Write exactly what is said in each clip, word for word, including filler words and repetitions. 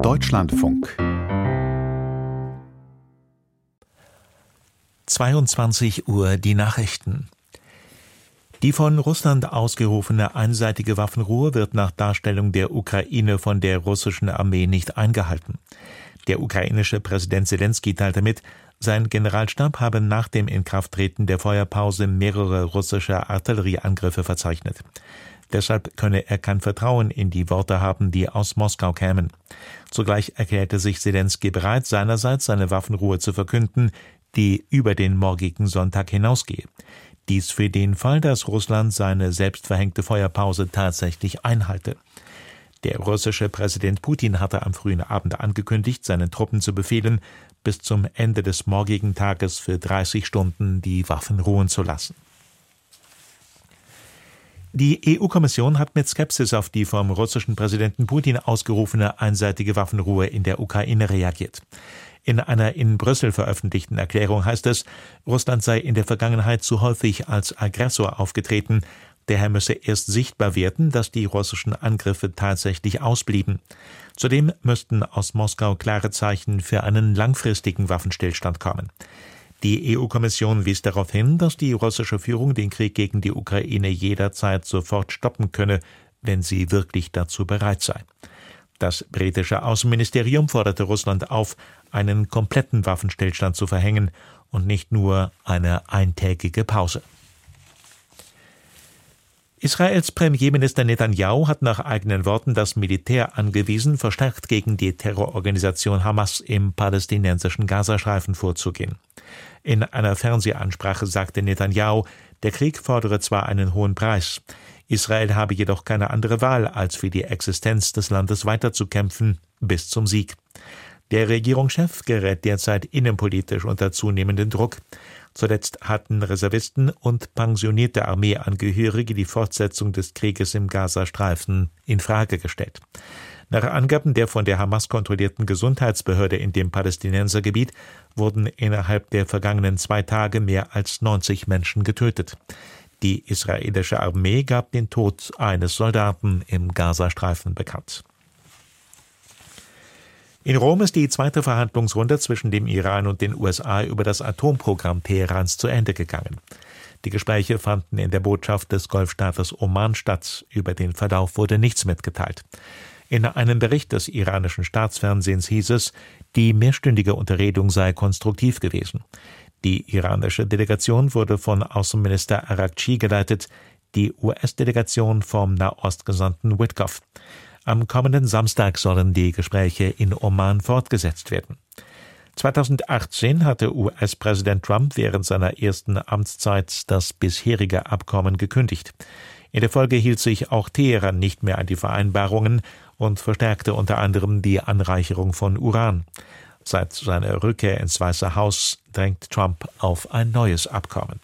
Deutschlandfunk zweiundzwanzig Uhr die Nachrichten. Die von Russland ausgerufene einseitige Waffenruhe wird nach Darstellung der Ukraine von der russischen Armee nicht eingehalten. Der ukrainische Präsident Selenskyj teilte mit, sein Generalstab habe nach dem Inkrafttreten der Feuerpause mehrere russische Artillerieangriffe verzeichnet. Deshalb könne er kein Vertrauen in die Worte haben, die aus Moskau kämen. Zugleich erklärte sich Selenskyj bereit, seinerseits seine Waffenruhe zu verkünden, die über den morgigen Sonntag hinausgehe. Dies für den Fall, dass Russland seine selbstverhängte Feuerpause tatsächlich einhalte. Der russische Präsident Putin hatte am frühen Abend angekündigt, seinen Truppen zu befehlen, bis zum Ende des morgigen Tages für dreißig Stunden die Waffen ruhen zu lassen. Die E U-Kommission hat mit Skepsis auf die vom russischen Präsidenten Putin ausgerufene einseitige Waffenruhe in der Ukraine reagiert. In einer in Brüssel veröffentlichten Erklärung heißt es, Russland sei in der Vergangenheit zu häufig als Aggressor aufgetreten. Daher müsse erst sichtbar werden, dass die russischen Angriffe tatsächlich ausblieben. Zudem müssten aus Moskau klare Zeichen für einen langfristigen Waffenstillstand kommen. Die E U-Kommission wies darauf hin, dass die russische Führung den Krieg gegen die Ukraine jederzeit sofort stoppen könne, wenn sie wirklich dazu bereit sei. Das britische Außenministerium forderte Russland auf, einen kompletten Waffenstillstand zu verhängen und nicht nur eine eintägige Pause. Israels Premierminister Netanyahu hat nach eigenen Worten das Militär angewiesen, verstärkt gegen die Terrororganisation Hamas im palästinensischen Gazastreifen vorzugehen. In einer Fernsehansprache sagte Netanyahu, der Krieg fordere zwar einen hohen Preis, Israel habe jedoch keine andere Wahl, als für die Existenz des Landes weiterzukämpfen, bis zum Sieg. Der Regierungschef gerät derzeit innenpolitisch unter zunehmenden Druck. Zuletzt hatten Reservisten und pensionierte Armeeangehörige die Fortsetzung des Krieges im Gazastreifen in Frage gestellt. Nach Angaben der von der Hamas kontrollierten Gesundheitsbehörde in dem Palästinensergebiet wurden innerhalb der vergangenen zwei Tage mehr als neunzig Menschen getötet. Die israelische Armee gab den Tod eines Soldaten im Gazastreifen bekannt. In Rom ist die zweite Verhandlungsrunde zwischen dem Iran und den U S A über das Atomprogramm Teherans zu Ende gegangen. Die Gespräche fanden in der Botschaft des Golfstaates Oman statt. Über den Verlauf wurde nichts mitgeteilt. In einem Bericht des iranischen Staatsfernsehens hieß es, die mehrstündige Unterredung sei konstruktiv gewesen. Die iranische Delegation wurde von Außenminister Araghchi geleitet, die U S-Delegation vom Nahostgesandten Witkoff. Am kommenden Samstag sollen die Gespräche in Oman fortgesetzt werden. zweitausendachtzehn hatte U S-Präsident Trump während seiner ersten Amtszeit das bisherige Abkommen gekündigt. In der Folge hielt sich auch Teheran nicht mehr an die Vereinbarungen und verstärkte unter anderem die Anreicherung von Uran. Seit seiner Rückkehr ins Weiße Haus drängt Trump auf ein neues Abkommen.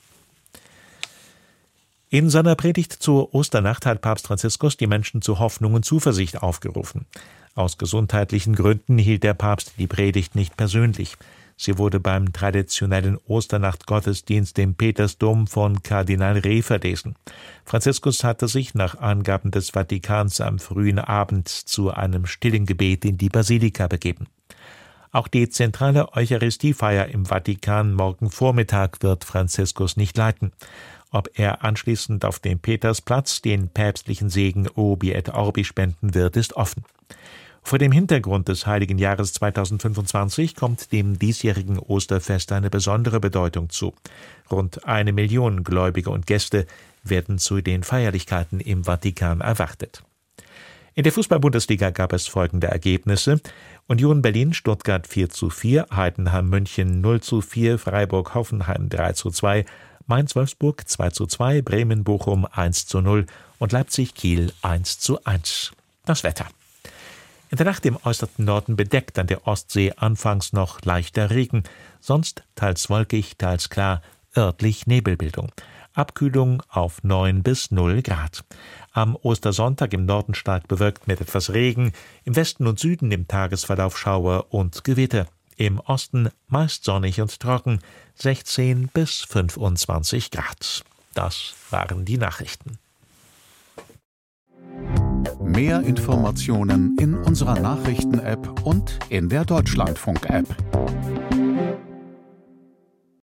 In seiner Predigt zur Osternacht hat Papst Franziskus die Menschen zu Hoffnung und Zuversicht aufgerufen. Aus gesundheitlichen Gründen hielt der Papst die Predigt nicht persönlich. Sie wurde beim traditionellen Osternacht-Gottesdienst im Petersdom von Kardinal Reh verlesen. Franziskus hatte sich nach Angaben des Vatikans am frühen Abend zu einem stillen Gebet in die Basilika begeben. Auch die zentrale Eucharistiefeier im Vatikan morgen Vormittag wird Franziskus nicht leiten. Ob er anschließend auf dem Petersplatz den päpstlichen Segen Urbi et Orbi spenden wird, ist offen. Vor dem Hintergrund des Heiligen Jahres zweitausendfünfundzwanzig kommt dem diesjährigen Osterfest eine besondere Bedeutung zu. Rund eine Million Gläubige und Gäste werden zu den Feierlichkeiten im Vatikan erwartet. In der Fußball-Bundesliga gab es folgende Ergebnisse: Union Berlin Stuttgart vier zu vier, Heidenheim München null zu vier, Freiburg Hoffenheim drei zu zwei, Mainz Wolfsburg zwei zu zwei, Bremen Bochum eins zu null und Leipzig Kiel eins zu eins. Das Wetter. In der Nacht im äußersten Norden bedeckt, an der Ostsee anfangs noch leichter Regen, sonst teils wolkig, teils klar, örtlich Nebelbildung. Abkühlung auf neun bis null Grad. Am Ostersonntag im Norden stark bewölkt mit etwas Regen, im Westen und Süden im Tagesverlauf Schauer und Gewitter. Im Osten meist sonnig und trocken, sechzehn bis fünfundzwanzig Grad. Das waren die Nachrichten. Mehr Informationen in unserer Nachrichten-App und in der Deutschlandfunk-App.